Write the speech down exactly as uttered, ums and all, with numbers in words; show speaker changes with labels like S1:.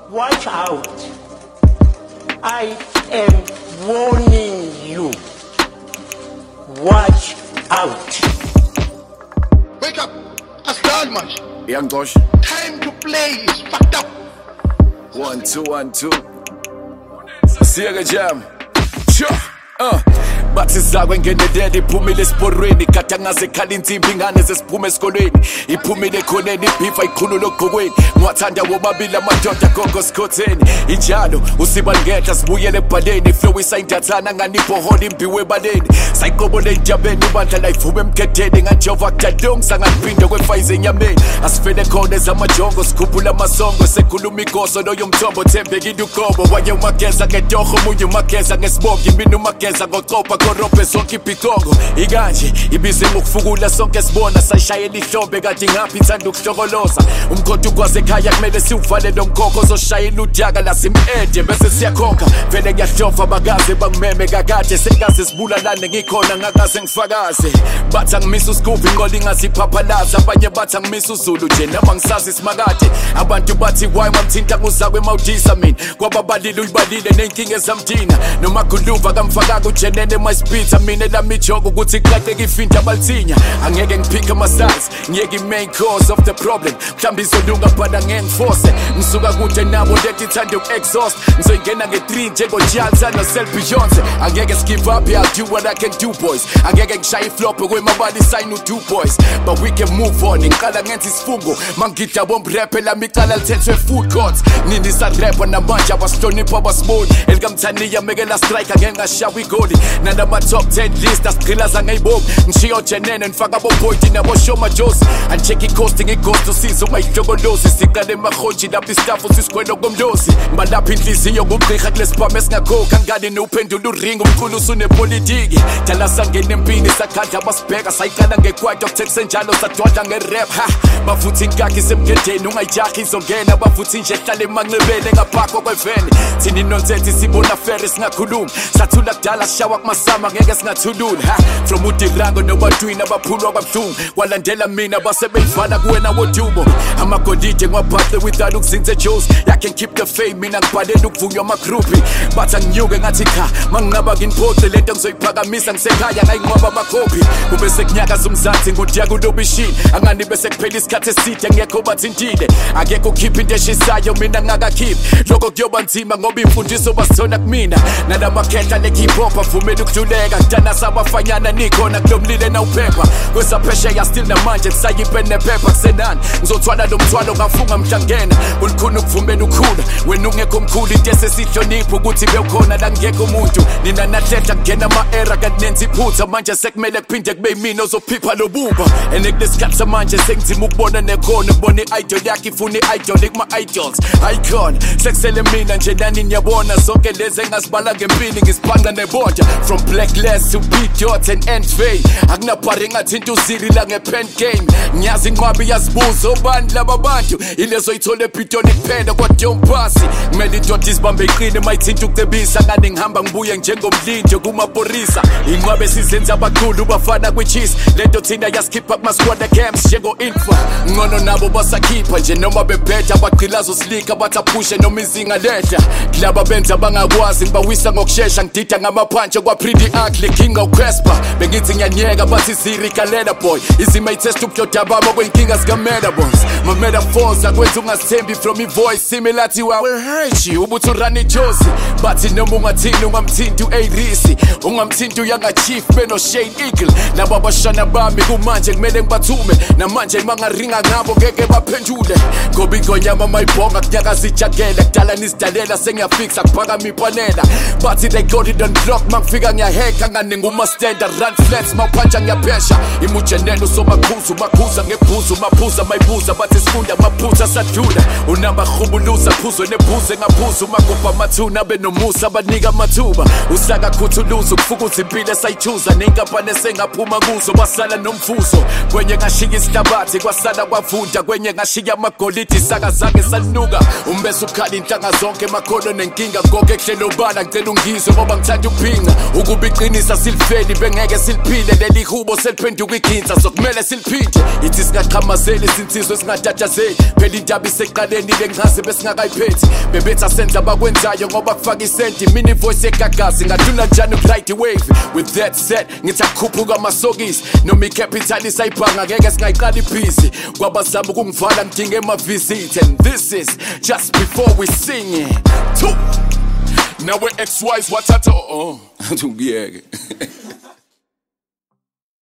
S1: Watch out. I am warning you. Watch out.
S2: Wake up. That's done much.
S3: Young Gosh.
S2: Time to play is fucked up.
S3: One, two, one, two. Siyaga jam. Sure. Uh. Bathi zakwe ngenedede iphumile esiporweni kade ngaze khala insimbi ingane zesiphume esikolweni iphumile khoneni ibhifa ikhulu lokugqokweni ngiwathanda womabili amadoda gogo sikhotheni injalo usibangehla sibuyele ebhaleni flow isayindathana nganibhohola imbiwe ebaleni sayiqobole entabeni ibandla layivume emkhetheni ngajova kudalong sangaphinde kwefayize enyameni asifele khona ezamajongo sikhuphula amasongo sekhuluma igoso loyo mthombo thembekile ugobo wanye umageza ngetoho munye umageza ngesibongi mina umageza ngoqopha korobhe sonke ibhikongo ikanje ibize ngokufukula sonke sibona sayishayela ihlombe kade ngaphi ithanda ukuhlokoloza umkhonto ukwaze ekhaya kumele siwuvale lo mkhokho ozoshayela udaka lasimede bese siyakhokha vele ngiyahlofa bakaze bangimeme kakade sengaze sibulalane ngikhona ngakaze ngifakaze bathi angimisa uScooby inqola ingaziphaphalaza abanye bathi angimisa uZulu nje noma ngisazi simakade abantu bathi why mamthinta kuzakwe mawudisa mina kwababalile uyibalile nenkinga ezamdina noma guluva kamfakaka ujenene maspitha mina lami joke ukuthi qaqeke ifinta balthinya angeke ngiphike ama sides ngiyeke main cause of the problem mhlambi izolunga bhana ngenforce ngisuka kude nabo lethi ithanda uku-exhaust ngizoyingena nge-three njengojalsa no-Sel Beyonce angeke skip up I'll do what I can do boys angeke ngishaye iflop kwemabali sign u-do boys but we can move on ngiqala ngenza isifungo mangida bomraphe lami iqala lithethwe food courts nini sarapha namanje abasihlonipha abasiboni elikamthaniya mekela strike angeke ngashawa igoli nanama top ten list asigqilaza ngeyibombi ngishiyo jenene nifaka aboboyiti naboshoma josi ancheck i-cost ngighost usizo ungayihlokolozi siqale emarhonji lapho istafu sisikhwelo komlozi ngibalapha inhliziyo ngumgqirha kulesibhamu esingakhokha ngani niwuphendula uringa umkhulu usunepolitiki dala sangena empini sakhanda abasibheka sayiqala ngekwaito okuthekise njalo sadodla nge-rap ha bavuthi inkakhi semgedeni ungayijahi izongena bavuthi nje ehlala emanxebeni engaphakho kweveni thini nonsense sibona fere singakhulumi sathula kudala sishawa kumasama ngeke singathulula ha from udirango nobadwini abaphulwa kwabuhlungu kwalandela mina basebeyifana kuwena wodumo amagolide ngwabhathe without ukuzinze Joes I can keep the fame mina ngibhalela ukuvunywa amagruphi bathi anginyuke ngathi cha mangingaba nginiphoxe lento ngizoyiphakamisa ngisekhaya ngayinqoba amakhopi kube sekunyakaza umzansi ngodiya kulobishini angani bese kuphela isikhathi eside ngekho bathintile akekho ukhipha into eshisayo mina ngakakhiphi lokho kuyoba nzima ngoba imfundiso basithona kumina nalamakhetha le-hip hop avumela ukudluleka kudana sabafanyana nikhona kulomlile nawuphepha kwesaphesheya still namanje kusayipeni nephepha kusenani ngizothwala lo mthwalo ngafunga mhlangena ulikhuna ukuvumela ukhula wena ungekho mkhulu into esesihlonipha ukuthi bewukhona la ngekho umuntu nina nathetha kungena ama-era kanti nenza iphutha manje sekumele kuphinde kube yimina ozophipha lobumba and kulesikhathi samanje sengizima ukubona nekhono ukubona i-idol yakhe ifuna i-idol ikuma-idols icon sekusele mina nje nani niyabona zonke lezi engazibala ngempini ngisiphanqa neboda from blacklist to B-dot and N-Fame akunabhari engathinta uziri la nge-pen game ngiyazi inqwabi yazibuza obani laba bantu ilezo yithola ebhidoni kuphela kwaDompasi kumele indoda izibambe iqine mayithinta ukucebisa ngani ngihamba ngibuye njengomlindo kumaporisa inqwabi esizenza abaqulu bafana kwichisi lento thina yasikhipha kuma-squad camps njengo-infa ngcono nabo basakhipha nje noma bebheda abagqilazo silika bathaphushe noma izinga lehla kulaba benza abangakwazi ngibawisa ngokushesha ngidida ngamaphantshi kwa-pretty ugly king of-crespa bengithi ngiyanyeka bathi zirikalela boy izima itest ubudodabama kwenkinga zikamela boys ma-metaphors akwenza ungasithembi from i-voice simelathi wawe hurtyi ubuthi urani josi bathi noma ungathini ungamthinti u-arisi ungamthinti uyanga-chief beno-shane eagle laba abashana bami kumanje kumele ngibathume namanje mangaringa ngabo ngeke baphendule ngoba ingonyama mayibhonga kunyakaza ijakela kudala nizidalela sengiyafixa kuphakama ipanela bathi they got it on block mangifika ngiyaheka ngani nguma-standa run flats mawuphanja ngiyaphesha imujenelo usomakhuza umakhuza ngebhuza umaphuza mayibuza bathi sifunda amaphutha sadlula unamahubuluza phuzwe nebhuze ngaphuza umagubha amathuna benomusa abanika amathuba usakakhuthuluza ukufukuza impilo esayithuza nenkampani esengaphuma kuzo basala nomfuzo kwenye ngashiya isihlabathi kwasala kwavunda kwenye ngashiya amagolidi sakazange sanuka umbese ukhala inhlanga zonke emakhono nenkinga ngoke kuhlelo bala ngicela ungizwe ngoba ngithanda ukuphinga ukuba iqinisa silifeli bengeke siliphile leli hubo seliphenduka iginsa sokumele siliphinde ithi singaqhamazeli sinsizwe singatatazeli phela indaba iseqale sibalenile ngichaze besingakayiphethi bebethi asenza abakwenzayo ngoba kufaka isenti mini voice egagazi ngaduna njani uku-ride wave with that set ngithi akukhuphuka amasokisi noma icapital isayibhanga ngeke singayiqala ibhizi kwabazama ukungivala ngidinga ema-visit and this is just before we sing it. Two. Now we're ex-wives wathatha oh oh ngiyeke